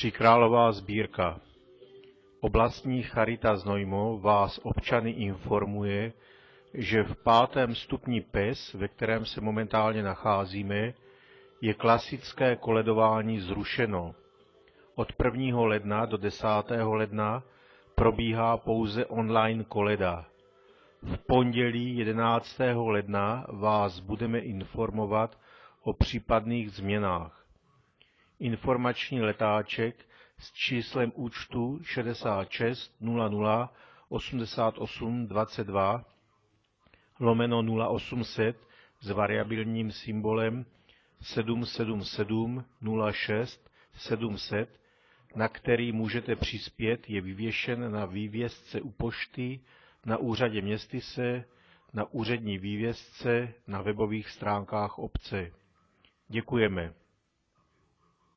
Tříkrálová sbírka. Oblastní charita Znojmo vás občany informuje, že v 5. stupni PES, ve kterém se momentálně nacházíme, je klasické koledování zrušeno. Od 1. ledna do 10. ledna probíhá pouze online koleda. V pondělí 11. ledna vás budeme informovat o případných změnách. Informační letáček s číslem účtu 66 00 88 22 / 0800 s variabilním symbolem 777 06 700, na který můžete přispět, je vyvěšen na vývěsce u pošty, na úřadě městyse, na úřední vývěsce, na webových stránkách obce. Děkujeme.